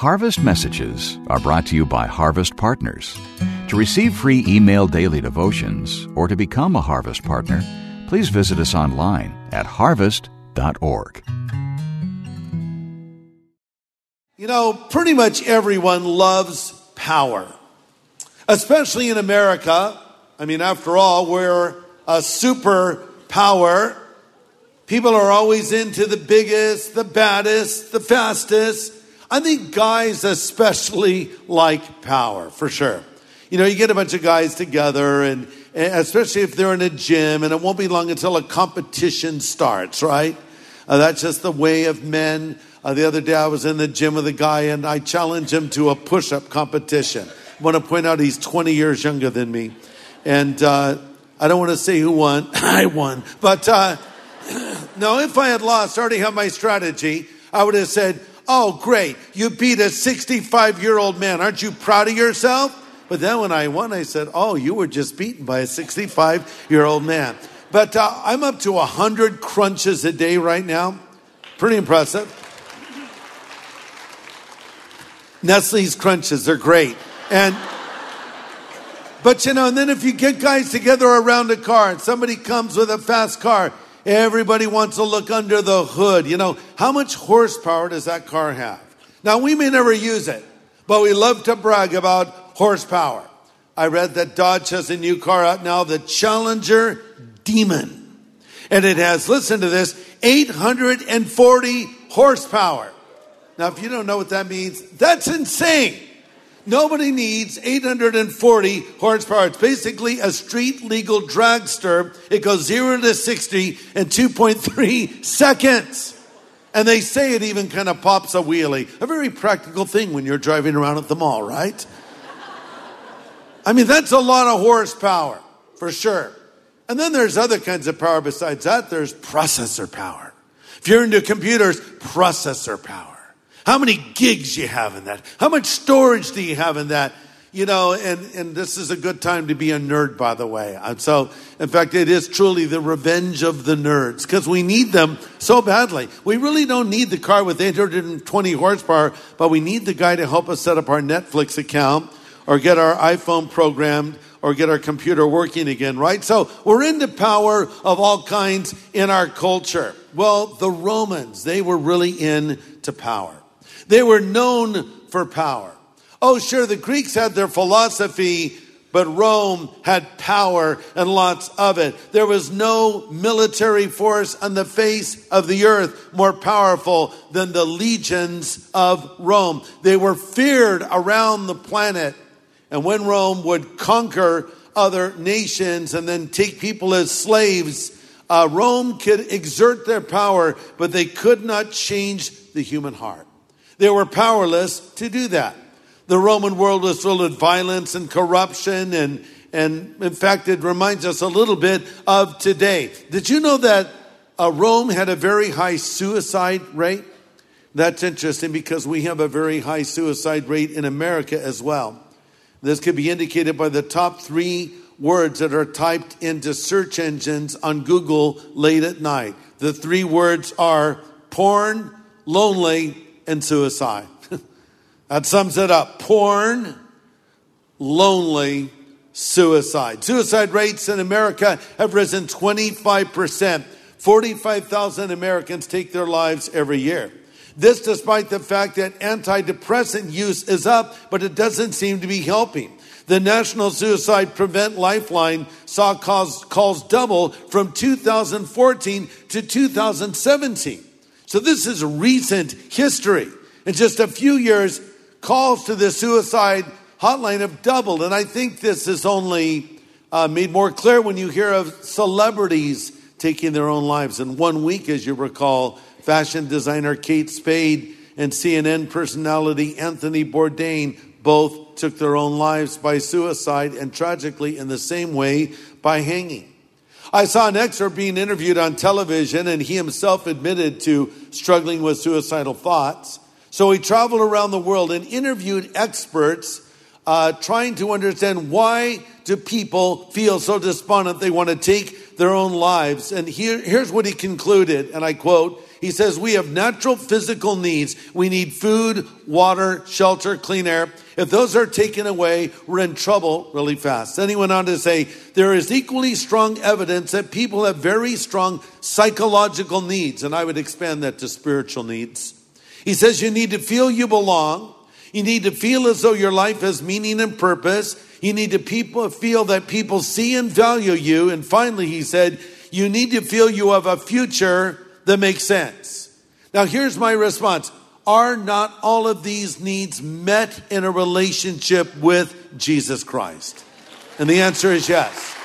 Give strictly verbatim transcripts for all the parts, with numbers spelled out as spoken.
Harvest Messages are brought to you by Harvest Partners. To receive free email daily devotions or to become a Harvest Partner, please visit us online at harvest dot org. You know, pretty much everyone loves power, especially in America. I mean, after all, we're a superpower. People are always into the biggest, the baddest, the fastest. I think guys especially like power, for sure. You know, you get a bunch of guys together, and, and especially if they're in a gym, and it won't be long until a competition starts, right? Uh, that's just the way of men. Uh, the other day I was in the gym with a guy, and I challenged him to a push-up competition. I want to point out he's twenty years younger than me. And uh, I don't want to say who won. I won. But uh, no, if I had lost, I already have my strategy. I would have said, oh, great, you beat a sixty-five-year-old man. Aren't you proud of yourself? But then when I won, I said, oh, you were just beaten by a sixty-five-year-old man. But uh, I'm up to one hundred crunches a day right now. Pretty impressive. Nestle's crunches, they're great. And, but you know, and then if you get guys together around a car and somebody comes with a fast car, everybody wants to look under the hood. You know, how much horsepower does that car have? Now, we may never use it, but we love to brag about horsepower. I read that Dodge has a new car out now, the Challenger Demon. And it has, listen to this, eight hundred forty horsepower. Now, if you don't know what that means, that's insane. Nobody needs eight hundred forty horsepower. It's basically a street legal dragster. It goes zero to sixty in two point three seconds. And they say it even kind of pops a wheelie. A very practical thing when you're driving around at the mall, right? I mean, that's a lot of horsepower, for sure. And then there's other kinds of power besides that. There's processor power. If you're into computers, processor power. How many gigs you have in that? How much storage do you have in that? You know, and, and this is a good time to be a nerd, by the way. And so, in fact, it is truly the revenge of the nerds because we need them so badly. We really don't need the car with eight hundred twenty horsepower, but we need the guy to help us set up our Netflix account or get our iPhone programmed or get our computer working again, right? So we're into power of all kinds in our culture. Well, the Romans, they were really into power. They were known for power. Oh, sure, the Greeks had their philosophy, but Rome had power and lots of it. There was no military force on the face of the earth more powerful than the legions of Rome. They were feared around the planet. And when Rome would conquer other nations and then take people as slaves, uh, Rome could exert their power, but they could not change the human heart. They were powerless to do that. The Roman world was filled with violence and corruption, and, and in fact, it reminds us a little bit of today. Did you know that uh, Rome had a very high suicide rate? That's interesting because we have a very high suicide rate in America as well. This could be indicated by the top three words that are typed into search engines on Google late at night. The three words are porn, lonely, and suicide. That sums it up. Porn, lonely, suicide. Suicide rates in America have risen twenty-five percent. forty-five thousand Americans take their lives every year. This despite the fact that antidepressant use is up, but it doesn't seem to be helping. The National Suicide Prevent Lifeline saw calls, calls double from two thousand fourteen to two thousand seventeen. So this is recent history. In just a few years, calls to the suicide hotline have doubled. And I think this is only uh, made more clear when you hear of celebrities taking their own lives. In one week, as you recall, fashion designer Kate Spade and C N N personality Anthony Bourdain both took their own lives by suicide and tragically in the same way by hanging. I saw an excerpt being interviewed on television, and he himself admitted to struggling with suicidal thoughts. So he traveled around the world and interviewed experts uh, trying to understand why do people feel so despondent they want to take their own lives. And here, here's what he concluded, and I quote, He says we have natural physical needs. We need food, water, shelter, clean air. If those are taken away, we're in trouble really fast. Then he went on to say, there is equally strong evidence that people have very strong psychological needs. And I would expand that to spiritual needs. He says you need to feel you belong. You need to feel as though your life has meaning and purpose. You need to people feel that people see and value you. And finally, he said, you need to feel you have a future that makes sense. Now, here's my response. Are not all of these needs met in a relationship with Jesus Christ? And the answer is yes.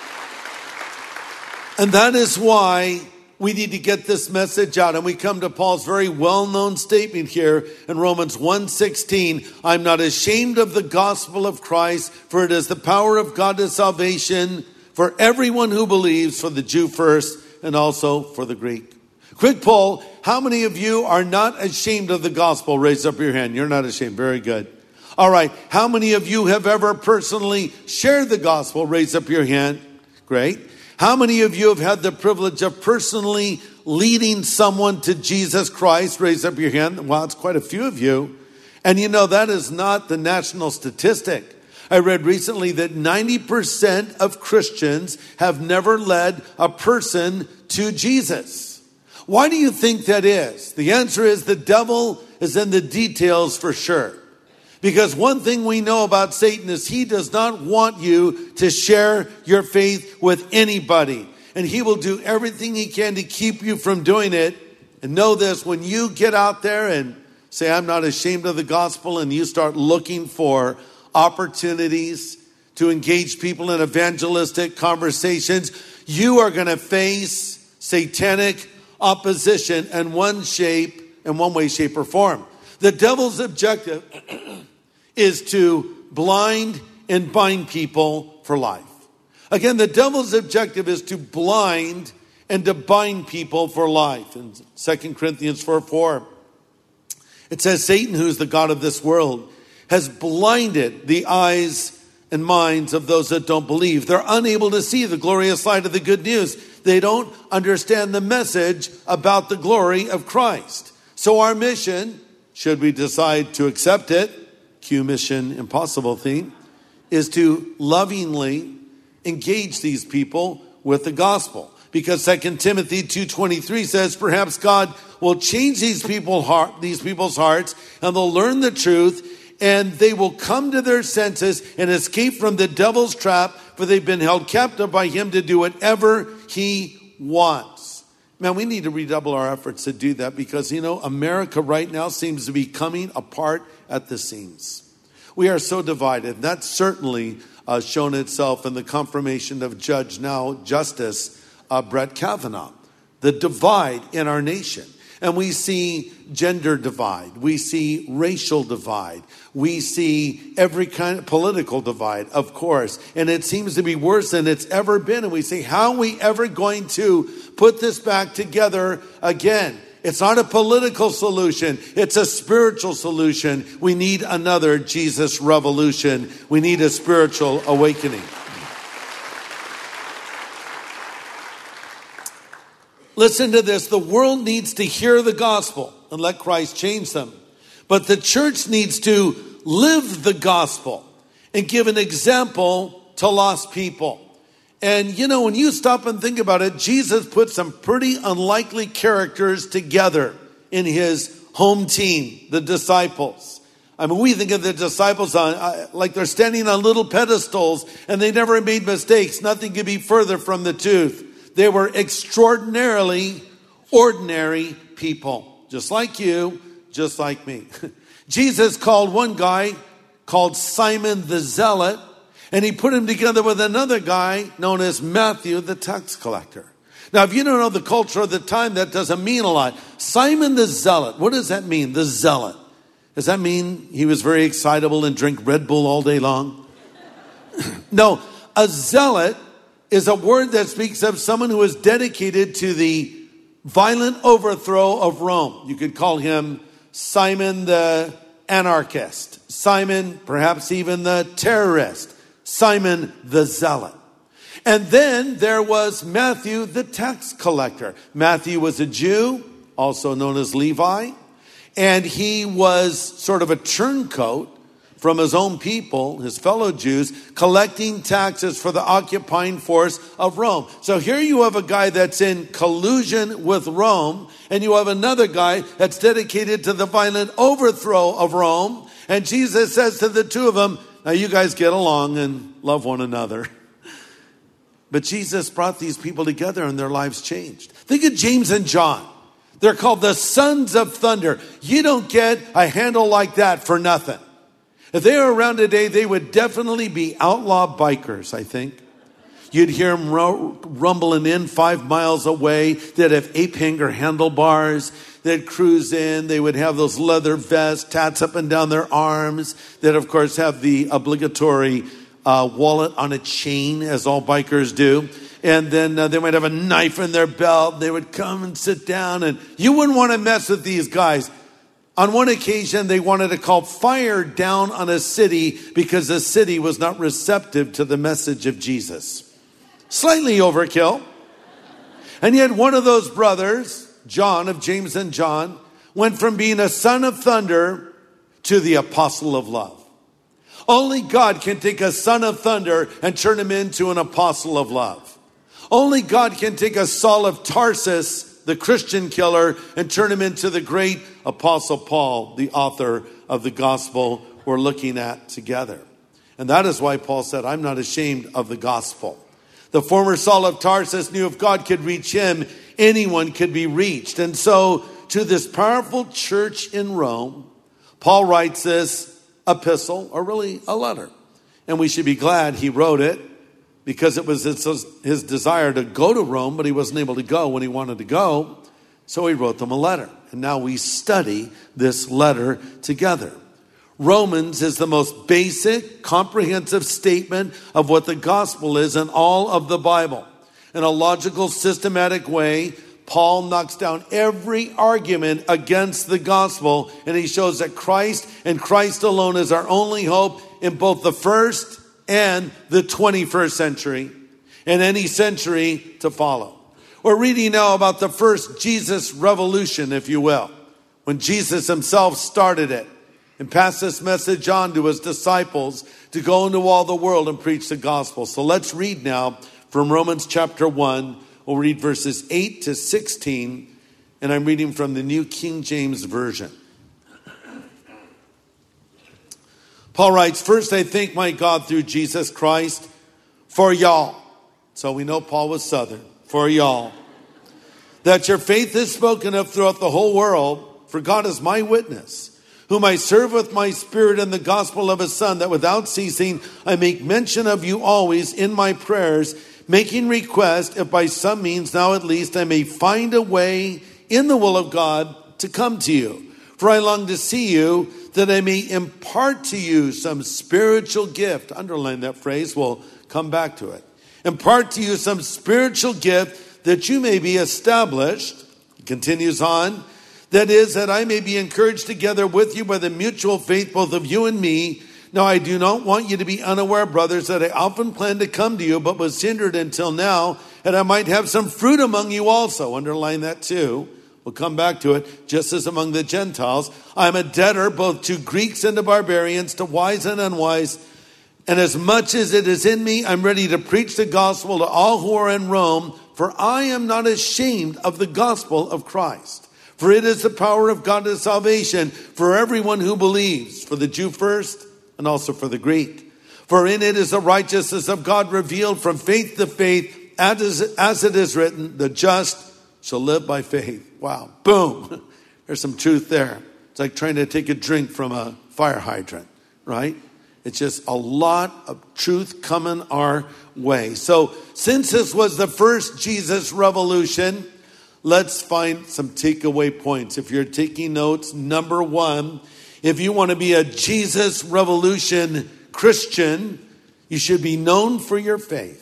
And that is why we need to get this message out. And we come to Paul's very well-known statement here in Romans one sixteen. I'm not ashamed of the gospel of Christ, for it is the power of God to salvation for everyone who believes, for the Jew first and also for the Greek. Quick poll, how many of you are not ashamed of the gospel? Raise up your hand. You're not ashamed. Very good. All right. How many of you have ever personally shared the gospel? Raise up your hand. Great. How many of you have had the privilege of personally leading someone to Jesus Christ? Raise up your hand. Well, it's quite a few of you. And you know, that is not the national statistic. I read recently that ninety percent of Christians have never led a person to Jesus. Why do you think that is? The answer is the devil is in the details for sure. Because one thing we know about Satan is he does not want you to share your faith with anybody. And he will do everything he can to keep you from doing it. And know this, when you get out there and say, I'm not ashamed of the gospel, and you start looking for opportunities to engage people in evangelistic conversations, you are going to face satanic opposition in one shape, in one way, shape, or form. The devil's objective is to blind and bind people for life. Again, the devil's objective is to blind and to bind people for life. In Second Corinthians four four, it says, Satan, who's the god of this world, has blinded the eyes and minds of those that don't believe. They're unable to see the glorious light of the good news. They don't understand the message about the glory of Christ. So our mission, should we decide to accept it, cue Mission Impossible theme, is to lovingly engage these people with the gospel. Because Second Timothy two twenty-three says, perhaps God will change these people heart, these people's hearts, and they'll learn the truth, and they will come to their senses and escape from the devil's trap, for they've been held captive by him to do whatever he wants. Man, we need to redouble our efforts to do that, because, you know, America right now seems to be coming apart at the seams. We are so divided. That's certainly uh, shown itself in the confirmation of Judge, now Justice uh, Brett Kavanaugh. The divide in our nation. And we see gender divide. We see racial divide. We see every kind of political divide, of course. And it seems to be worse than it's ever been. And we say, how are we ever going to put this back together again? It's not a political solution. It's a spiritual solution. We need another Jesus revolution. We need a spiritual awakening. Listen to this. The world needs to hear the gospel and let Christ change them. But the church needs to live the gospel and give an example to lost people. And, you know, when you stop and think about it, Jesus put some pretty unlikely characters together in his home team, the disciples. I mean, we think of the disciples on uh, like they're standing on little pedestals, and they never made mistakes. Nothing could be further from the truth. They were extraordinarily ordinary people, just like you, just like me. Jesus called one guy called Simon the Zealot, and he put him together with another guy known as Matthew the tax collector. Now, if you don't know the culture of the time, that doesn't mean a lot. Simon the Zealot, what does that mean, the zealot? Does that mean he was very excitable and drink Red Bull all day long? No, a zealot is a word that speaks of someone who is dedicated to the violent overthrow of Rome. You could call him Simon the anarchist, Simon, perhaps even the terrorist, Simon the Zealot. And then there was Matthew the tax collector. Matthew was a Jew, also known as Levi. And he was sort of a turncoat from his own people, his fellow Jews, collecting taxes for the occupying force of Rome. So here you have a guy that's in collusion with Rome, and you have another guy that's dedicated to the violent overthrow of Rome. And Jesus says to the two of them, now you guys get along and love one another. But Jesus brought these people together and their lives changed. Think of James and John. They're called the sons of thunder. You don't get a handle like that for nothing. If they were around today, they would definitely be outlaw bikers, I think. You'd hear them rumbling in five miles away. They'd have ape-hanger handlebars. They'd cruise in. They would have those leather vests, tats up and down their arms. They'd, of course, have the obligatory uh, wallet on a chain, as all bikers do. And then uh, they might have a knife in their belt. They would come and sit down. And you wouldn't want to mess with these guys. On one occasion, they wanted to call fire down on a city because the city was not receptive to the message of Jesus. Slightly overkill. And yet one of those brothers, John of James and John, went from being a son of thunder to the apostle of love. Only God can take a son of thunder and turn him into an apostle of love. Only God can take a Saul of Tarsus, the Christian killer, and turn him into the great Apostle Paul, the author of the gospel we're looking at together. And that is why Paul said, I'm not ashamed of the gospel. The former Saul of Tarsus knew if God could reach him, anyone could be reached. And so to this powerful church in Rome, Paul writes this epistle, or really a letter. And we should be glad he wrote it, because it was his, his desire to go to Rome, but he wasn't able to go when he wanted to go. So he wrote them a letter. And now we study this letter together. Romans is the most basic, comprehensive statement of what the gospel is in all of the Bible. In a logical, systematic way, Paul knocks down every argument against the gospel, and he shows that Christ and Christ alone is our only hope in both the first and the twenty-first century, and any century to follow. We're reading now about the first Jesus revolution, if you will, when Jesus himself started it and passed this message on to his disciples to go into all the world and preach the gospel. So let's read now from Romans chapter one. We'll read verses eight to sixteen, and I'm reading from the New King James Version. Paul writes, first I thank my God through Jesus Christ for y'all. So we know Paul was Southern. For y'all. That your faith is spoken of throughout the whole world, for God is my witness, whom I serve with my spirit in the gospel of his Son, that without ceasing I make mention of you always in my prayers, making request, if by some means now at least I may find a way in the will of God to come to you. For I long to see you, that I may impart to you some spiritual gift. Underline that phrase. We'll come back to it. Impart to you some spiritual gift that you may be established. It continues on. That is, that I may be encouraged together with you by the mutual faith, both of you and me. Now, I do not want you to be unaware, brothers, that I often planned to come to you, but was hindered until now, and I might have some fruit among you also. Underline that too. We'll come back to it. Just as among the Gentiles, I'm a debtor both to Greeks and to barbarians, to wise and unwise. And as much as it is in me, I'm ready to preach the gospel to all who are in Rome, for I am not ashamed of the gospel of Christ. For it is the power of God to salvation for everyone who believes, for the Jew first and also for the Greek. For in it is the righteousness of God revealed from faith to faith, as, as it is written, the just shall live by faith. Wow. Boom. There's some truth there. It's like trying to take a drink from a fire hydrant, right? It's just a lot of truth coming our way. So since this was the first Jesus revolution, let's find some takeaway points. If you're taking notes, number one, if you want to be a Jesus revolution Christian, you should be known for your faith.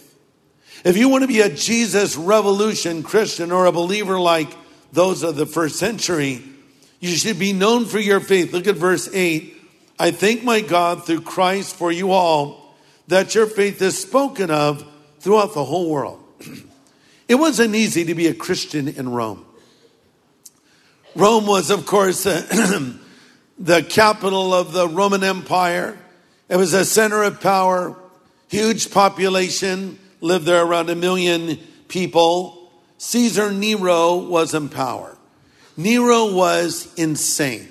If you want to be a Jesus revolution Christian or a believer like those of the first century, you should be known for your faith. Look at verse eight. I thank my God through Christ for you all, that your faith is spoken of throughout the whole world. It wasn't easy to be a Christian in Rome. Rome was, of course, uh, the capital of the Roman Empire. It was a center of power, huge population, lived there around a million people. Caesar Nero was in power. Nero was insane.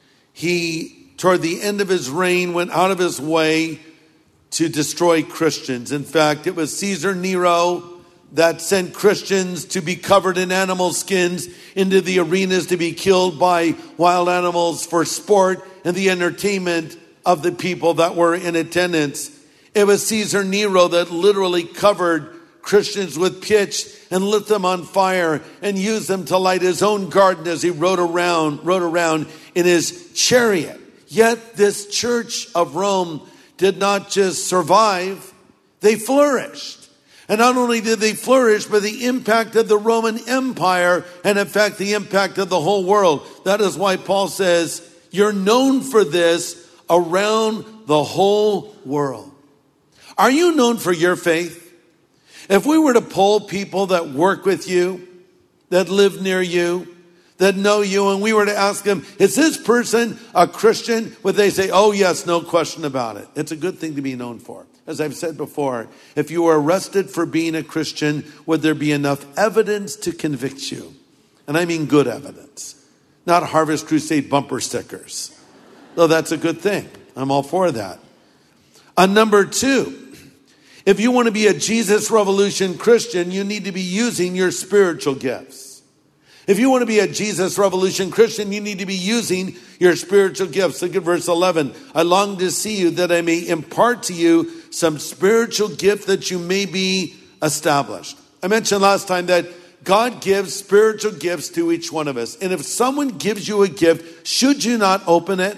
He, toward the end of his reign, went out of his way to destroy Christians. In fact, it was Caesar Nero that sent Christians to be covered in animal skins into the arenas to be killed by wild animals for sport and the entertainment of the people that were in attendance. It was Caesar Nero that literally covered Christians with pitch and lit them on fire and used them to light his own garden as he rode around, rode around in his chariot. Yet this church of Rome did not just survive, they flourished. And not only did they flourish, but the impact of the Roman Empire and in fact the impact of the whole world. That is why Paul says, you're known for this around the whole world. Are you known for your faith? If we were to poll people that work with you, that live near you, that know you, and we were to ask them, is this person a Christian? Would they say, oh yes, no question about it. It's a good thing to be known for. As I've said before, if you were arrested for being a Christian, would there be enough evidence to convict you? And I mean good evidence, not Harvest Crusade bumper stickers. Though that's a good thing. I'm all for that. On number two, if you want to be a Jesus Revolution Christian, you need to be using your spiritual gifts. If you want to be a Jesus Revolution Christian, you need to be using your spiritual gifts. Look at verse eleven. I long to see you that I may impart to you some spiritual gift that you may be established. I mentioned last time that God gives spiritual gifts to each one of us. And if someone gives you a gift, should you not open it?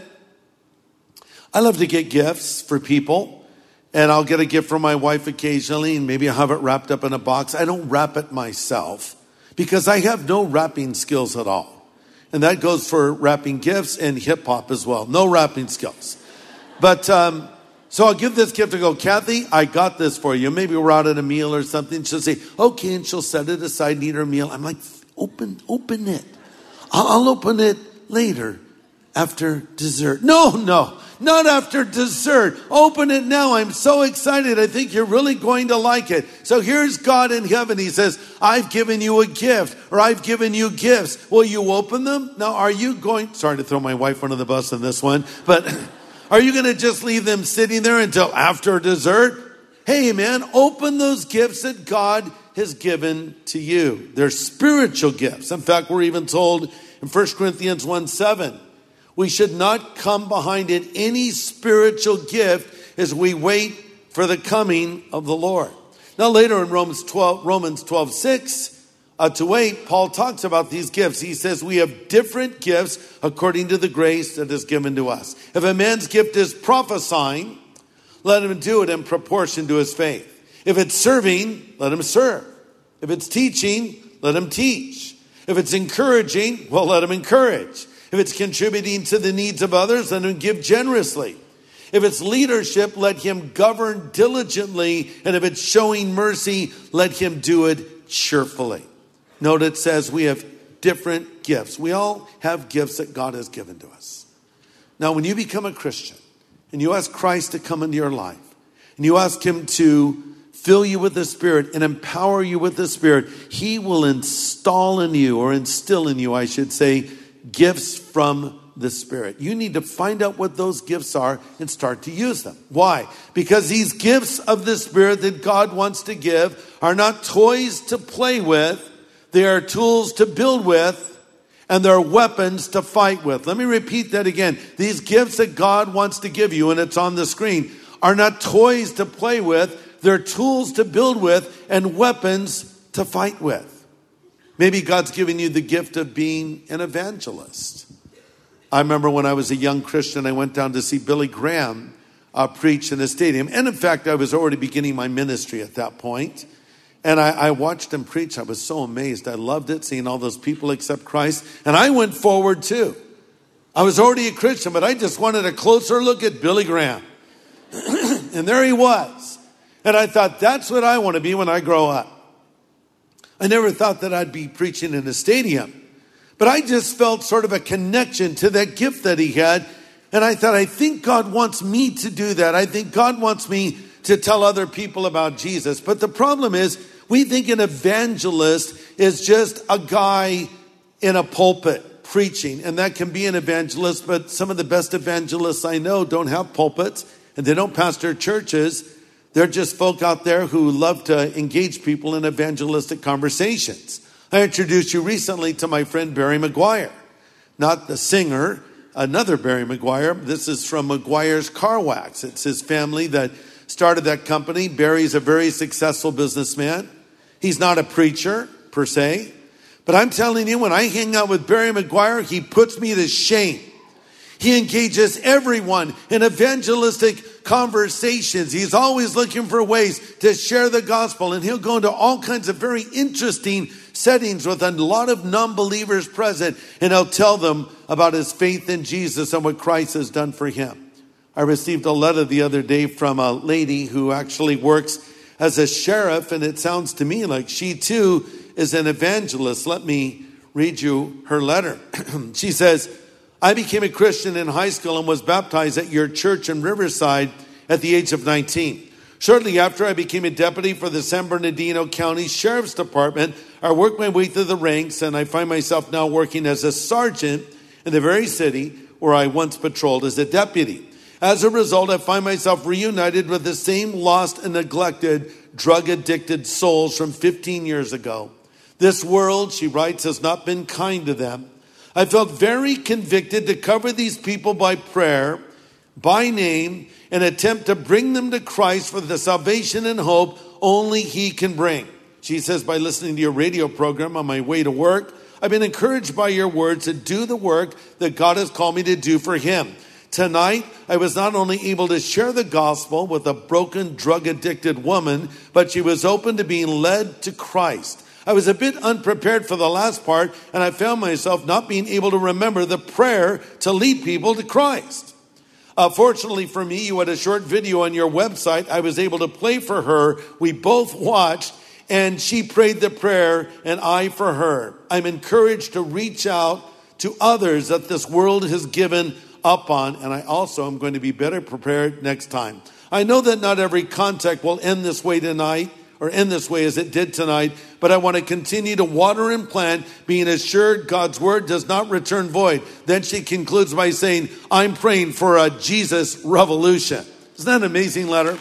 I love to get gifts for people. And I'll get a gift from my wife occasionally, and maybe I'll have it wrapped up in a box. I don't wrap it myself because I have no wrapping skills at all. And that goes for wrapping gifts and hip hop as well. No wrapping skills. But um, so I'll give this gift to go, Kathy, I got this for you. Maybe we're out at a meal or something. She'll say, okay, and she'll set it aside and eat her meal. I'm like, open, open it. I'll, I'll open it later after dessert. No, no. Not after dessert. Open it now. I'm so excited. I think you're really going to like it. So here's God in heaven. He says, I've given you a gift, or I've given you gifts. Will you open them? Now, are you going, sorry to throw my wife under the bus in this one, but are you going to just leave them sitting there until after dessert? Hey, man, open those gifts that God has given to you. They're spiritual gifts. In fact, we're even told in First Corinthians one seven, we should not come behind it any spiritual gift as we wait for the coming of the Lord. Now later in Romans twelve, Romans twelve six uh, to eight, Paul talks about these gifts. He says we have different gifts according to the grace that is given to us. If a man's gift is prophesying, let him do it in proportion to his faith. If it's serving, let him serve. If it's teaching, let him teach. If it's encouraging, well, let him encourage. If it's contributing to the needs of others, let him give generously. If it's leadership, let him govern diligently. And if it's showing mercy, let him do it cheerfully. Note it says we have different gifts. We all have gifts that God has given to us. Now, when you become a Christian and you ask Christ to come into your life and you ask him to fill you with the Spirit and empower you with the Spirit, he will install in you, or instill in you, I should say, gifts from the Spirit. You need to find out what those gifts are and start to use them. Why? Because these gifts of the Spirit that God wants to give are not toys to play with. They are tools to build with, and they're weapons to fight with. Let me repeat that again. These gifts that God wants to give you, and it's on the screen, are not toys to play with. They're tools to build with and weapons to fight with. Maybe God's given you the gift of being an evangelist. I remember when I was a young Christian, I went down to see Billy Graham uh, preach in a stadium. And in fact, I was already beginning my ministry at that point. And I, I watched him preach. I was so amazed. I loved it, seeing all those people accept Christ. And I went forward too. I was already a Christian, but I just wanted a closer look at Billy Graham. And there he was. And I thought, that's what I want to be when I grow up. I never thought that I'd be preaching in a stadium. But I just felt sort of a connection to that gift that he had. And I thought, I think God wants me to do that. I think God wants me to tell other people about Jesus. But the problem is, we think an evangelist is just a guy in a pulpit preaching. And that can be an evangelist, but some of the best evangelists I know don't have pulpits and they don't pastor churches. They're just folk out there who love to engage people in evangelistic conversations. I introduced you recently to my friend Barry McGuire, not the singer, another Barry McGuire. This is from McGuire's Car Wax. It's his family that started that company. Barry's a very successful businessman. He's not a preacher per se, but I'm telling you, when I hang out with Barry McGuire, he puts me to shame. He engages everyone in evangelistic conversations. He's always looking for ways to share the gospel, and he'll go into all kinds of very interesting settings with a lot of non-believers present, and he'll tell them about his faith in Jesus and what Christ has done for him. I received a letter the other day from a lady who actually works as a sheriff, and it sounds to me like she too is an evangelist. Let me read you her letter. She says, I became a Christian in high school and was baptized at your church in Riverside at the age of nineteen. Shortly after, I became a deputy for the San Bernardino County Sheriff's Department. I worked my way through the ranks, and I find myself now working as a sergeant in the very city where I once patrolled as a deputy. As a result, I find myself reunited with the same lost and neglected, drug-addicted souls from fifteen years ago. This world, she writes, has not been kind to them. I felt very convicted to cover these people by prayer, by name, and attempt to bring them to Christ for the salvation and hope only He can bring. She says, by listening to your radio program on my way to work, I've been encouraged by your words to do the work that God has called me to do for Him. Tonight, I was not only able to share the gospel with a broken, drug-addicted woman, but she was open to being led to Christ. I was a bit unprepared for the last part, and I found myself not being able to remember the prayer to lead people to Christ. Uh, fortunately for me, you had a short video on your website I was able to play for her. We both watched, and she prayed the prayer, and I for her. I'm encouraged to reach out to others that this world has given up on, and I also am going to be better prepared next time. I know that not every contact will end this way tonight, or end this way as it did tonight, but I want to continue to water and plant, being assured God's word does not return void. Then she concludes by saying, I'm praying for a Jesus revolution. Isn't that an amazing letter?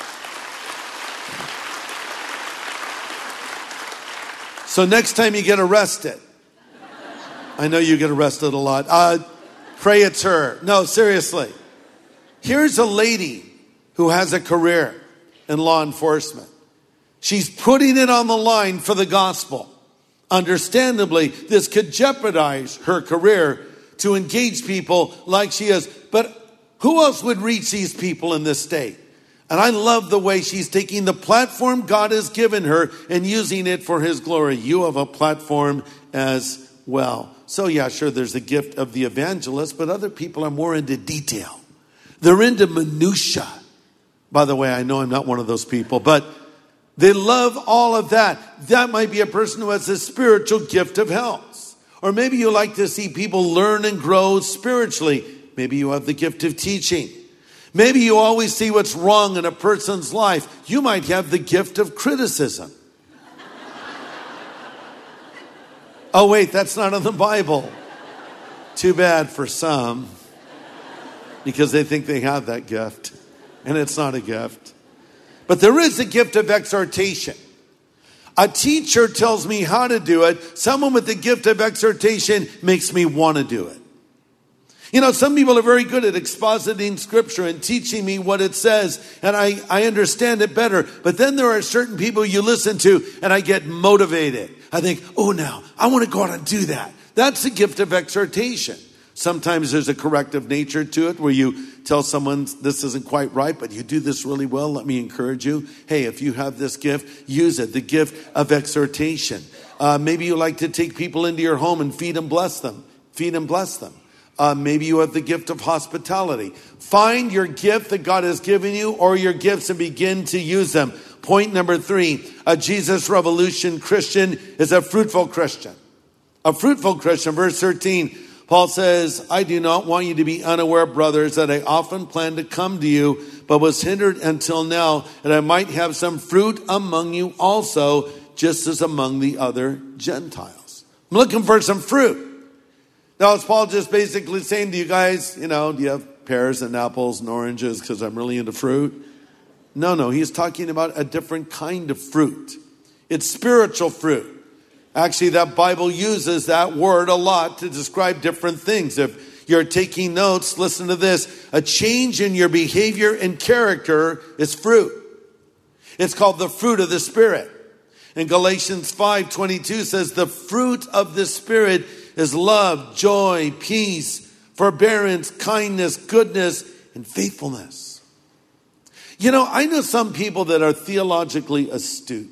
So next time you get arrested, I know you get arrested a lot, uh, pray it's her. No, seriously. Here's a lady who has a career in law enforcement. She's putting it on the line for the gospel. Understandably, this could jeopardize her career to engage people like she is. But who else would reach these people in this state? And I love the way she's taking the platform God has given her and using it for His glory. You have a platform as well. So yeah, sure, there's the gift of the evangelist, but other people are more into detail. They're into minutia. By the way, I know I'm not one of those people, but they love all of that. That might be a person who has a spiritual gift of health. Or maybe you like to see people learn and grow spiritually. Maybe you have the gift of teaching. Maybe you always see what's wrong in a person's life. You might have the gift of criticism. Oh, wait, that's not in the Bible. Too bad for some, because they think they have that gift, and it's not a gift. But there is a gift of exhortation. A teacher tells me how to do it. Someone with the gift of exhortation makes me want to do it. You know, some people are very good at expositing scripture and teaching me what it says, and I, I understand it better. But then there are certain people you listen to, and I get motivated. I think, oh, now, I want to go out and do that. That's the gift of exhortation. Sometimes there's a corrective nature to it where you tell someone this isn't quite right, but you do this really well. Let me encourage you. Hey, if you have this gift, use it. The gift of exhortation. Uh, maybe you like to take people into your home and feed and bless them. Feed and bless them. Uh, maybe you have the gift of hospitality. Find your gift that God has given you or your gifts and begin to use them. Point number three, a Jesus Revolution Christian is a fruitful Christian. A fruitful Christian, verse thirteen, Paul says, I do not want you to be unaware, brothers, that I often planned to come to you, but was hindered until now, that I might have some fruit among you also, just as among the other Gentiles. I'm looking for some fruit. Now, is Paul just basically saying to you guys, you know, do you have pears and apples and oranges because I'm really into fruit? No, no, he's talking about a different kind of fruit. It's spiritual fruit. Actually, that Bible uses that word a lot to describe different things. If you're taking notes, listen to this. A change in your behavior and character is fruit. It's called the fruit of the Spirit. And Galatians five twenty-two says the fruit of the Spirit is love, joy, peace, forbearance, kindness, goodness, and faithfulness. You know, I know some people that are theologically astute.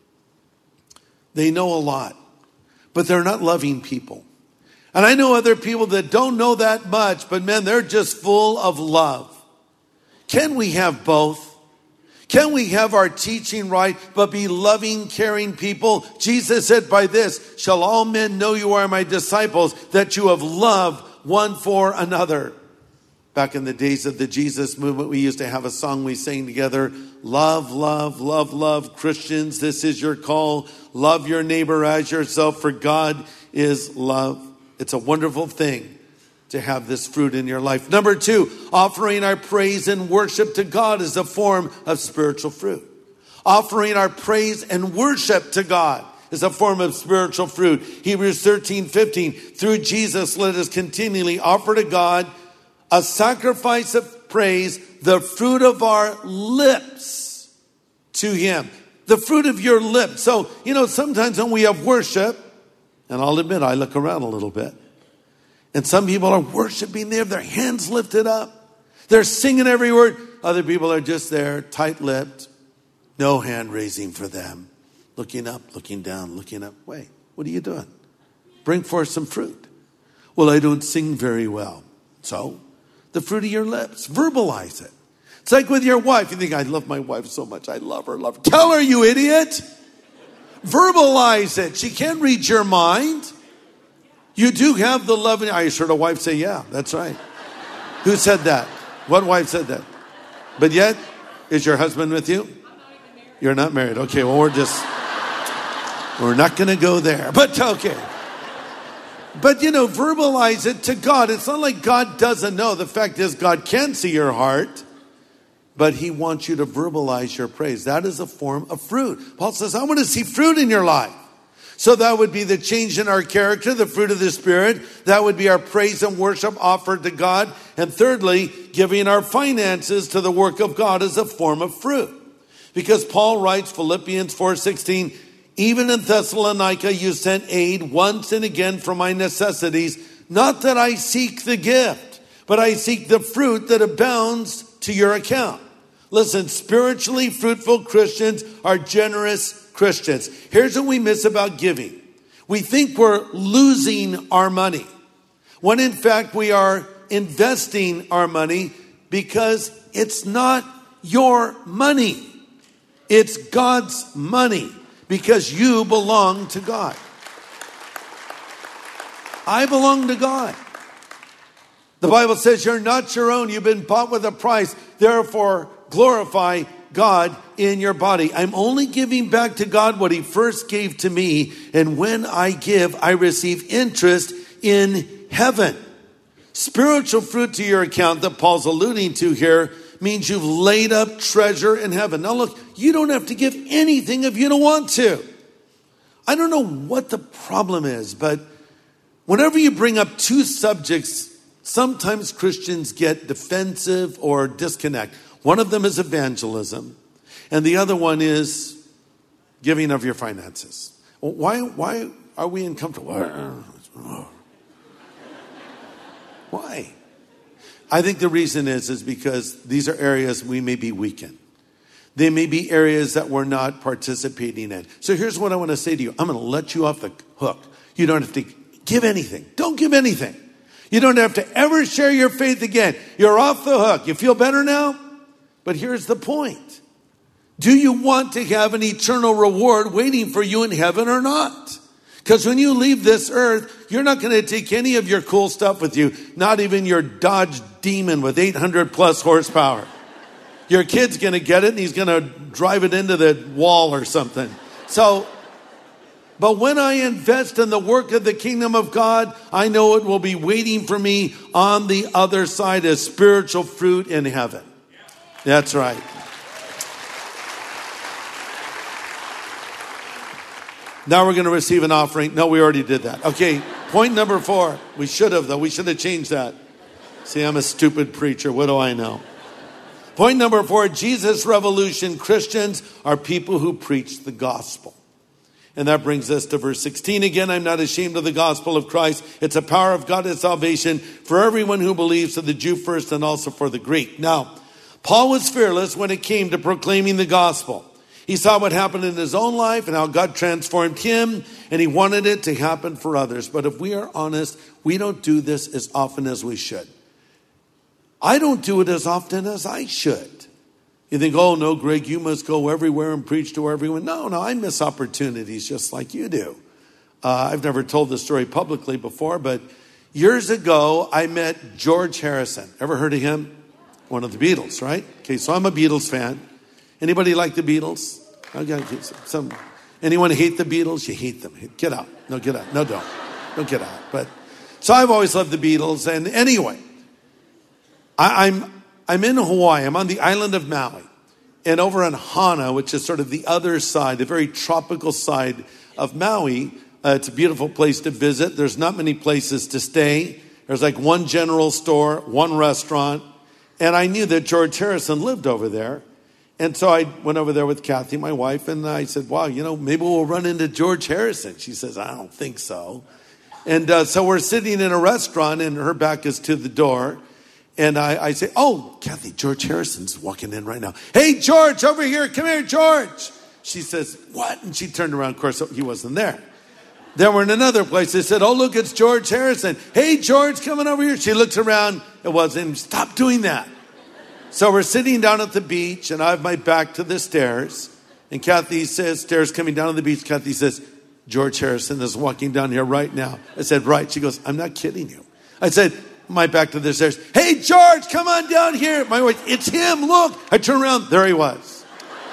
They know a lot, but they're not loving people. And I know other people that don't know that much, but man, they're just full of love. Can we have both? Can we have our teaching right, but be loving, caring people? Jesus said, by this shall all men know you are my disciples, that you have love one for another. Back in the days of the Jesus movement, we used to have a song we sang together. Love, love, love, love. Christians, this is your call. Love your neighbor as yourself, for God is love. It's a wonderful thing to have this fruit in your life. Number two, offering our praise and worship to God is a form of spiritual fruit. Offering our praise and worship to God is a form of spiritual fruit. Hebrews thirteen fifteen, through Jesus, let us continually offer to God a sacrifice of praise, the fruit of our lips to him. The fruit of your lips. So, you know, sometimes when we have worship, and I'll admit, I look around a little bit, and some people are worshiping, they have their hands lifted up. They're singing every word. Other people are just there, tight-lipped, no hand raising for them. Looking up, looking down, looking up. Wait, what are you doing? Bring forth some fruit. Well, I don't sing very well. So, the fruit of your lips. Verbalize it. It's like with your wife. You think, I love my wife so much. I love her, love her. Tell her, you idiot. Verbalize it. She can't read your mind. You do have the love. I heard a wife say, yeah, that's right. Who said that? What wife said that? But yet, is your husband with you? You're not married. Okay, well, we're just, we're not going to go there. But okay. But, you know, verbalize it to God. It's not like God doesn't know. The fact is, God can see your heart, but he wants you to verbalize your praise. That is a form of fruit. Paul says, I want to see fruit in your life. So that would be the change in our character, the fruit of the Spirit. That would be our praise and worship offered to God. And thirdly, giving our finances to the work of God as a form of fruit. Because Paul writes, Philippians four sixteen, even in Thessalonica you sent aid once and again for my necessities. Not that I seek the gift, but I seek the fruit that abounds to your account. Listen, spiritually fruitful Christians are generous Christians. Here's what we miss about giving. We think we're losing our money, when in fact we are investing our money, because it's not your money. It's God's money, because you belong to God. I belong to God. The Bible says you're not your own. You've been bought with a price. Therefore, glorify God in your body. I'm only giving back to God what he first gave to me. And when I give, I receive interest in heaven. Spiritual fruit to your account that Paul's alluding to here means you've laid up treasure in heaven. Now look, you don't have to give anything if you don't want to. I don't know what the problem is, but whenever you bring up two subjects, sometimes Christians get defensive or disconnect. One of them is evangelism, and the other one is giving of your finances. Why, why are we uncomfortable? Why? I think the reason is, is because these are areas we may be weak in. They may be areas that we're not participating in. So here's what I want to say to you. I'm going to let you off the hook. You don't have to give anything. Don't give anything. You don't have to ever share your faith again. You're off the hook. You feel better now? But here's the point. Do you want to have an eternal reward waiting for you in heaven or not? Because when you leave this earth, you're not going to take any of your cool stuff with you. Not even your Dodge Demon with eight hundred plus horsepower. Your kid's going to get it and he's going to drive it into the wall or something. So, but when I invest in the work of the kingdom of God, I know it will be waiting for me on the other side as spiritual fruit in heaven. That's right. Now we're going to receive an offering. No, we already did that. Okay, point number four. We should have, though. We should have changed that. See, I'm a stupid preacher. What do I know? Point number four, Jesus Revolution. Christians are people who preach the gospel. And that brings us to verse sixteen. Again, I'm not ashamed of the gospel of Christ. It's a power of God and salvation for everyone who believes, to the Jew first and also for the Greek. Now, Paul was fearless when it came to proclaiming the gospel. He saw what happened in his own life and how God transformed him, and he wanted it to happen for others. But if we are honest, we don't do this as often as we should. I don't do it as often as I should. You think, oh, no, Greg, you must go everywhere and preach to everyone. No, no, I miss opportunities just like you do. Uh, I've never told this story publicly before, but years ago, I met George Harrison. Ever heard of him? One of the Beatles, right? Okay, so I'm a Beatles fan. Anybody like the Beatles? Okay, some, anyone hate the Beatles? You hate them. Get out. No, get out. No, don't. Don't get out. But so I've always loved the Beatles. And anyway, I, I'm I'm in Hawaii. I'm on the island of Maui. And over on Hana, which is sort of the other side, the very tropical side of Maui, uh, it's a beautiful place to visit. There's not many places to stay. There's like one general store, one restaurant. And I knew that George Harrison lived over there. And so I went over there with Kathy, my wife, and I said, wow, you know, maybe we'll run into George Harrison. She says, I don't think so. And uh, so we're sitting in a restaurant, and her back is to the door. And I, I say, oh, Kathy, George Harrison's walking in right now. Hey, George, over here. Come here, George. She says, what? And she turned around. Of course, he wasn't there. Then we're in another place. They said, oh, look, it's George Harrison. Hey, George, coming over here. She looks around. It wasn't him. Stop doing that. So we're sitting down at the beach, and I have my back to the stairs. And Kathy says, stairs coming down on the beach. Kathy says, George Harrison is walking down here right now. I said, right. She goes, I'm not kidding you. I said, my back to the stairs. Hey, George, come on down here. My wife, it's him. Look. I turn around. There he was.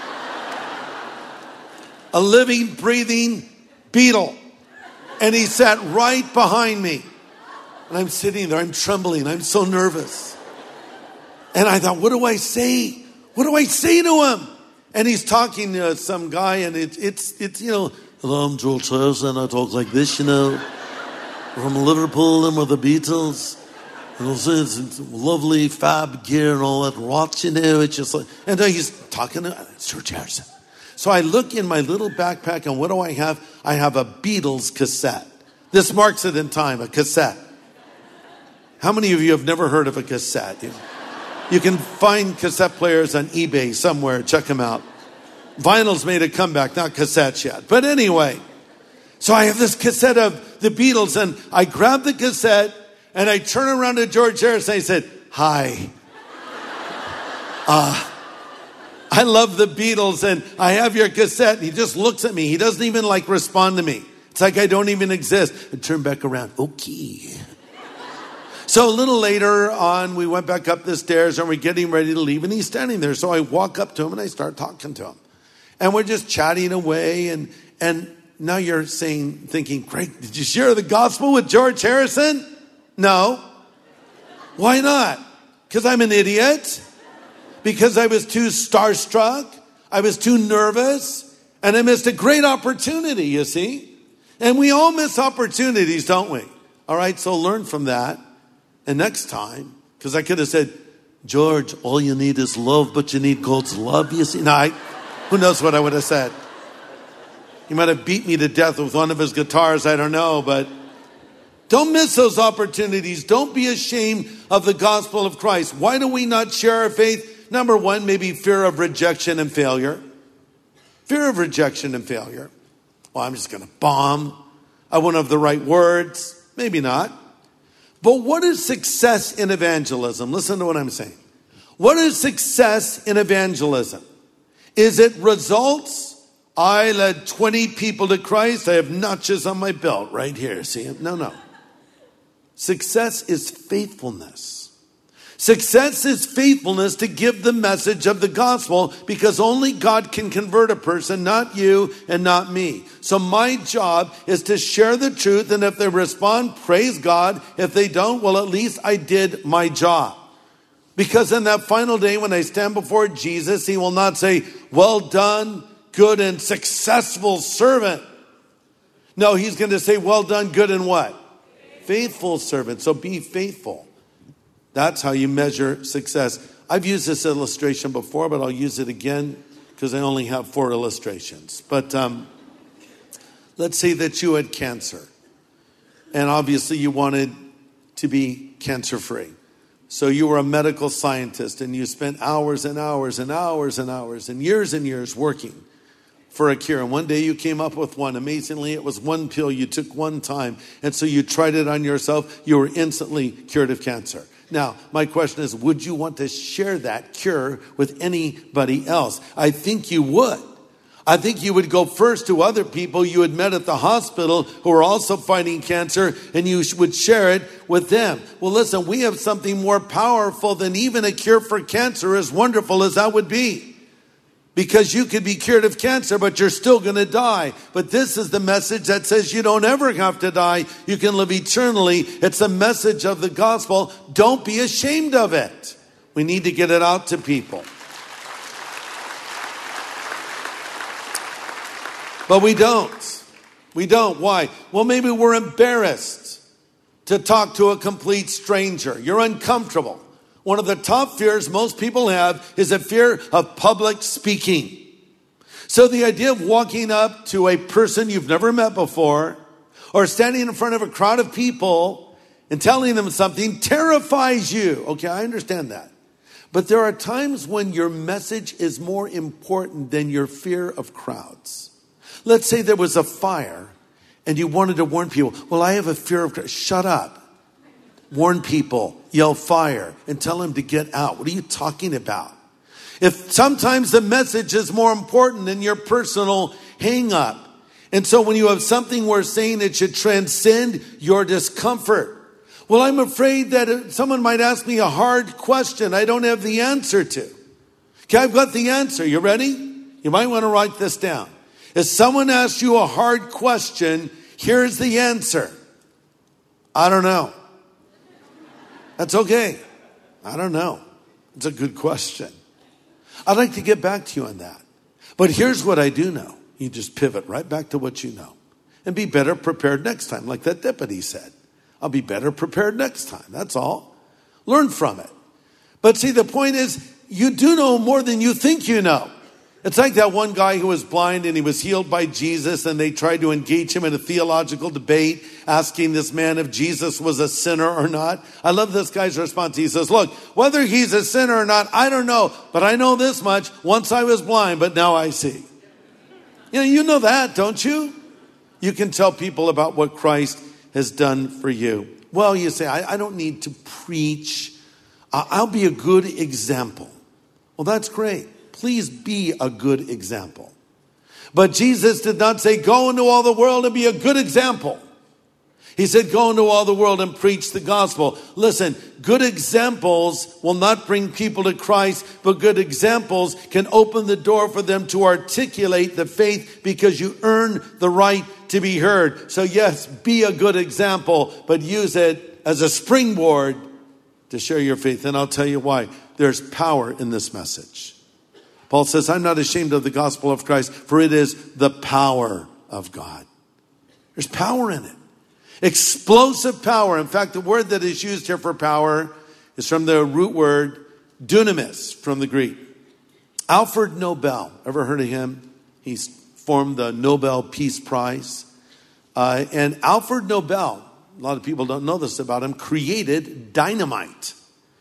A living, breathing Beatle. And he sat right behind me. And I'm sitting there. I'm trembling. I'm so nervous. And I thought, what do I say? What do I say to him? And he's talking to some guy, and it's, it's, it's you know, hello, I'm George Harrison. I talk like this, you know, from Liverpool and with the Beatles. And it's, it's lovely fab gear and all that rot, you know. It's just like, and he's talking to it's George Harrison. So I look in my little backpack, and what do I have? I have a Beatles cassette. This marks it in time, a cassette. How many of you have never heard of a cassette? You know? You can find cassette players on eBay somewhere. Check them out. Vinyl's made a comeback, not cassettes yet. But anyway, so I have this cassette of the Beatles, and I grab the cassette, and I turn around to George Harrison, and I said, hi. Uh, I love the Beatles, and I have your cassette. And he just looks at me. He doesn't even like respond to me. It's like I don't even exist. I turn back around. Okay. So a little later on, we went back up the stairs and we're getting ready to leave, and he's standing there. So I walk up to him and I start talking to him. And we're just chatting away. And, and now you're saying, thinking, Greg, did you share the gospel with George Harrison? No. Why not? Because I'm an idiot. Because I was too starstruck. I was too nervous. And I missed a great opportunity, you see. And we all miss opportunities, don't we? All right, so learn from that. And next time, because I could have said, George, all you need is love, but you need God's love, you see. No, I, who knows what I would have said. He might have beat me to death with one of his guitars, I don't know. But don't miss those opportunities. Don't be ashamed of the gospel of Christ. Why do we not share our faith? Number one, maybe fear of rejection and failure. Fear of rejection and failure. Well, I'm just going to bomb. I won't have the right words. Maybe not. But what is success in evangelism? Listen to what I'm saying. What is success in evangelism? Is it results I led twenty people to Christ. I have notches on my belt right here. See? No, no. Success is faithfulness. Success is faithfulness to give the message of the gospel, because only God can convert a person, not you and not me. So my job is to share the truth, and if they respond, praise God. If they don't, well, at least I did my job. Because in that final day when I stand before Jesus, he will not say, well done, good and successful servant. No, he's going to say, well done, good and what? Faithful servant. So be faithful. That's how you measure success. I've used this illustration before, but I'll use it again because I only have four illustrations. But um, let's say that you had cancer, and obviously you wanted to be cancer-free. So you were a medical scientist, and you spent hours and hours and hours and hours and years and years working for a cure. And one day you came up with one. Amazingly, it was one pill you took one time. And so you tried it on yourself. You were instantly cured of cancer. Now, my question is, would you want to share that cure with anybody else? I think you would. I think you would go first to other people you had met at the hospital who are also fighting cancer, and you would share it with them. Well, listen, we have something more powerful than even a cure for cancer, as wonderful as that would be. Because you could be cured of cancer, but you're still going to die. But this is the message that says you don't ever have to die. You can live eternally. It's a message of the gospel. Don't be ashamed of it. We need to get it out to people. But we don't. We don't. Why? Well, maybe we're embarrassed to talk to a complete stranger. You're uncomfortable. One of the top fears most people have is a fear of public speaking. So the idea of walking up to a person you've never met before, or standing in front of a crowd of people and telling them something terrifies you. Okay, I understand that. But there are times when your message is more important than your fear of crowds. Let's say there was a fire and you wanted to warn people. Well, I have a fear of crowds. Shut up. Warn people, yell fire, and tell them to get out. What are you talking about? If sometimes the message is more important than your personal hang up. And so when you have something worth saying, it should transcend your discomfort. Well, I'm afraid that someone might ask me a hard question I don't have the answer to. Okay, I've got the answer. You ready? You might want to write this down. If someone asks you a hard question, here's the answer. I don't know. That's okay. I don't know. It's a good question. I'd like to get back to you on that. But here's what I do know. You just pivot right back to what you know. And be better prepared next time, like that deputy said. I'll be better prepared next time. That's all. Learn from it. But see, the point is, you do know more than you think you know. It's like that one guy who was blind and he was healed by Jesus, and they tried to engage him in a theological debate, asking this man if Jesus was a sinner or not. I love this guy's response. He says, look, whether he's a sinner or not, I don't know, but I know this much. Once I was blind, but now I see. You know, you know that, don't you? You can tell people about what Christ has done for you. Well, you say, I, I don't need to preach. Uh, I'll be a good example. Well, that's great. Please be a good example. But Jesus did not say, go into all the world and be a good example. He said, go into all the world and preach the gospel. Listen, good examples will not bring people to Christ, but good examples can open the door for them to articulate the faith, because you earn the right to be heard. So yes, be a good example, but use it as a springboard to share your faith. And I'll tell you why. There's power in this message. Paul says, I'm not ashamed of the gospel of Christ, for it is the power of God. There's power in it. Explosive power. In fact, the word that is used here for power is from the root word dunamis from the Greek. Alfred Nobel, ever heard of him? He's formed the Nobel Peace Prize. Uh, and Alfred Nobel, a lot of people don't know this about him, created dynamite.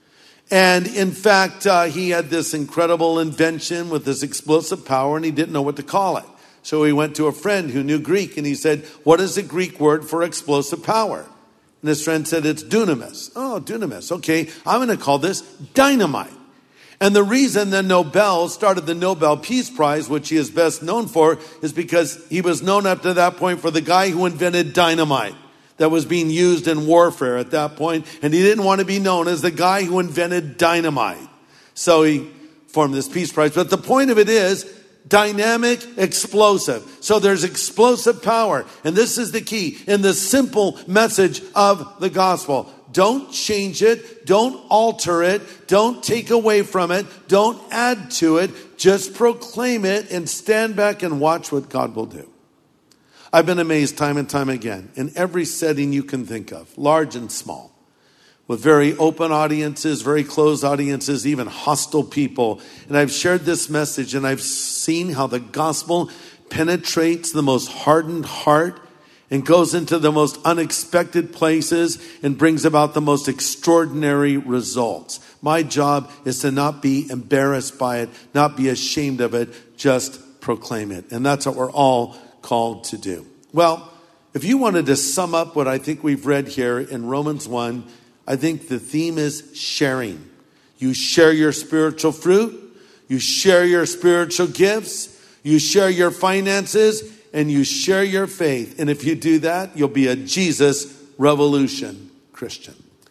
And in fact, uh, he had this incredible invention with this explosive power, and he didn't know what to call it. So he went to a friend who knew Greek, and he said, what is the Greek word for explosive power? And his friend said, it's dunamis. Oh, dunamis. Okay, I'm going to call this dynamite. And the reason that Nobel started the Nobel Peace Prize, which he is best known for, is because he was known up to that point for the guy who invented dynamite that was being used in warfare at that point. And he didn't want to be known as the guy who invented dynamite. So he formed this Peace Prize. But the point of it is dynamic, explosive. So there's explosive power. And this is the key in the simple message of the gospel. Don't change it. Don't alter it. Don't take away from it. Don't add to it. Just proclaim it and stand back and watch what God will do. I've been amazed time and time again in every setting you can think of, large and small, with very open audiences, very closed audiences, even hostile people. And I've shared this message and I've seen how the gospel penetrates the most hardened heart and goes into the most unexpected places and brings about the most extraordinary results. My job is to not be embarrassed by it, not be ashamed of it, just proclaim it. And that's what we're all called to do. Well, if you wanted to sum up what I think we've read here in Romans one, I think the theme is sharing. You share your spiritual fruit, you share your spiritual gifts, you share your finances, and you share your faith. And if you do that, you'll be a Jesus Revolution Christian.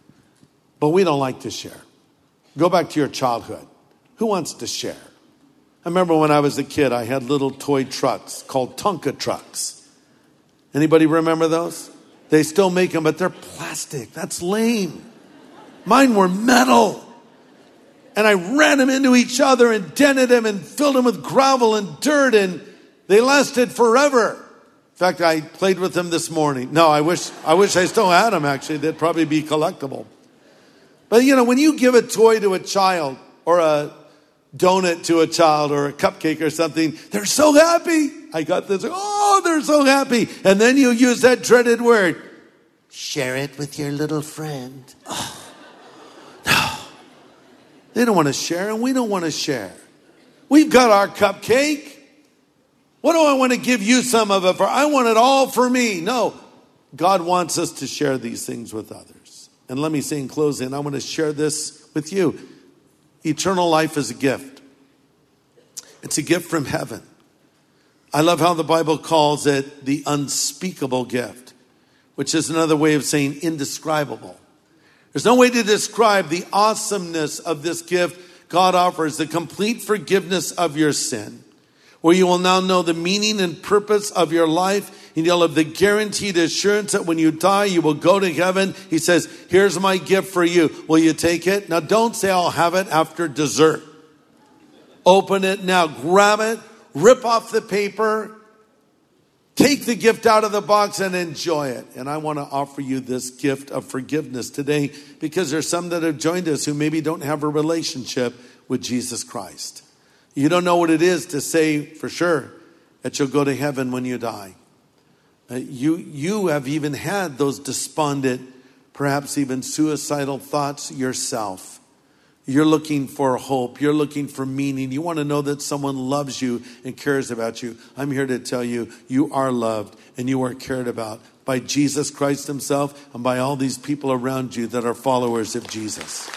But we don't like to share. Go back to your childhood. Who wants to share? I remember when I was a kid, I had little toy trucks called Tonka trucks. Anybody remember those? They still make them, but they're plastic. That's lame. Mine were metal. And I ran them into each other and dented them and filled them with gravel and dirt, and they lasted forever. In fact, I played with them this morning. No, I wish I wish I still had them, actually. They'd probably be collectible. But, you know, when you give a toy to a child or a donut to a child or a cupcake or something, they're so happy. I got this. Oh, they're so happy. And then you use that dreaded word. Share it with your little friend. Oh, no. They don't want to share, and we don't want to share. We've got our cupcake. What do I want to give you some of it for? I want it all for me. No, God wants us to share these things with others. And let me say in closing, I want to share this with you. Eternal life is a gift. It's a gift from heaven. I love how the Bible calls it the unspeakable gift, which is another way of saying indescribable. There's no way to describe the awesomeness of this gift God offers, the complete forgiveness of your sin, where you will now know the meaning and purpose of your life, and you'll have the guaranteed assurance that when you die, you will go to heaven. He says, here's my gift for you. Will you take it? Now, don't say I'll have it after dessert. Open it now. Grab it. Rip off the paper. Take the gift out of the box and enjoy it. And I want to offer you this gift of forgiveness today because there's some that have joined us who maybe don't have a relationship with Jesus Christ. You don't know what it is to say for sure that you'll go to heaven when you die. Uh, you, you have even had those despondent, perhaps even suicidal thoughts yourself. You're looking for hope. You're looking for meaning. You want to know that someone loves you and cares about you. I'm here to tell you, you are loved and you are cared about by Jesus Christ himself and by all these people around you that are followers of Jesus.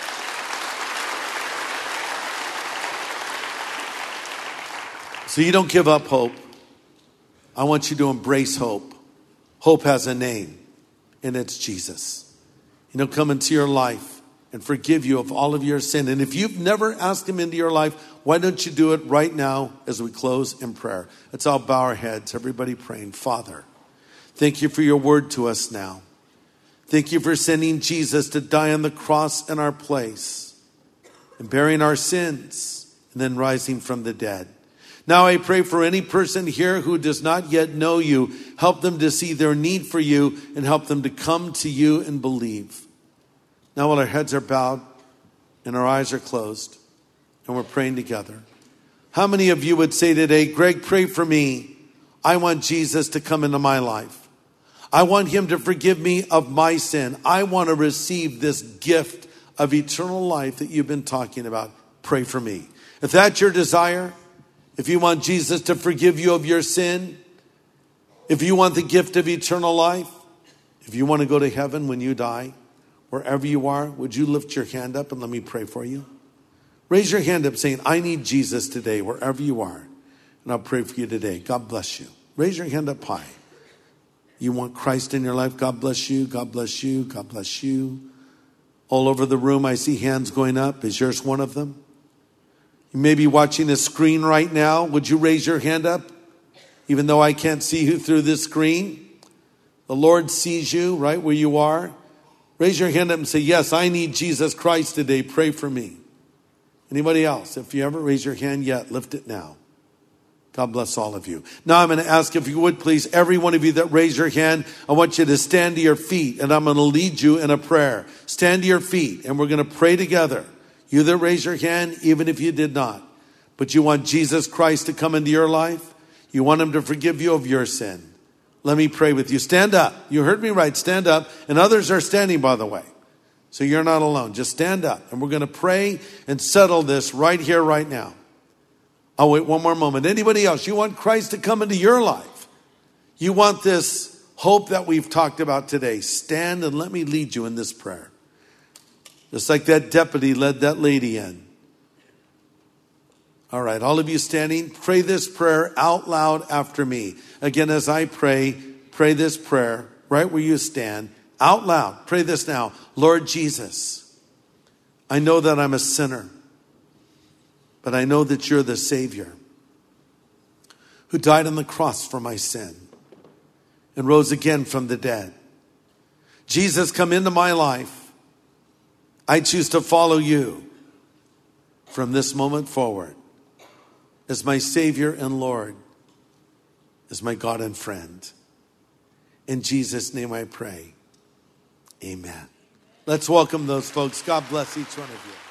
So you don't give up hope. I want you to embrace hope. Hope has a name, and it's Jesus. And he'll come into your life and forgive you of all of your sin. And if you've never asked him into your life, why don't you do it right now as we close in prayer? Let's all bow our heads, everybody praying. Father, thank you for your word to us now. Thank you for sending Jesus to die on the cross in our place and bearing our sins and then rising from the dead. Now I pray for any person here who does not yet know you. Help them to see their need for you and help them to come to you and believe. Now while our heads are bowed and our eyes are closed and we're praying together, how many of you would say today, Greg, pray for me. I want Jesus to come into my life. I want him to forgive me of my sin. I want to receive this gift of eternal life that you've been talking about. Pray for me. If that's your desire, if you want Jesus to forgive you of your sin, if you want the gift of eternal life, if you want to go to heaven when you die, wherever you are, would you lift your hand up and let me pray for you? Raise your hand up saying, I need Jesus today, wherever you are. And I'll pray for you today. God bless you. Raise your hand up high. You want Christ in your life? God bless you. God bless you. God bless you. All over the room, I see hands going up. Is yours one of them? You may be watching a screen right now. Would you raise your hand up? Even though I can't see you through this screen, the Lord sees you right where you are. Raise your hand up and say, yes, I need Jesus Christ today. Pray for me. Anybody else? If you ever raise your hand yet, lift it now. God bless all of you. Now I'm going to ask if you would please, every one of you that raise your hand, I want you to stand to your feet and I'm going to lead you in a prayer. Stand to your feet and we're going to pray together. You that raise your hand, even if you did not, but you want Jesus Christ to come into your life. You want him to forgive you of your sin. Let me pray with you. Stand up. You heard me right. Stand up. And others are standing, by the way. So you're not alone. Just stand up. And we're going to pray and settle this right here, right now. I'll wait one more moment. Anybody else? You want Christ to come into your life? You want this hope that we've talked about today? Stand and let me lead you in this prayer. Just like that deputy led that lady in. All right, all of you standing, pray this prayer out loud after me. Again, as I pray, pray this prayer right where you stand. Out loud, pray this now. Lord Jesus, I know that I'm a sinner, but I know that you're the Savior who died on the cross for my sin and rose again from the dead. Jesus, come into my life. I choose to follow you from this moment forward as my Savior and Lord, as my God and friend. In Jesus' name I pray. Amen. Let's welcome those folks. God bless each one of you.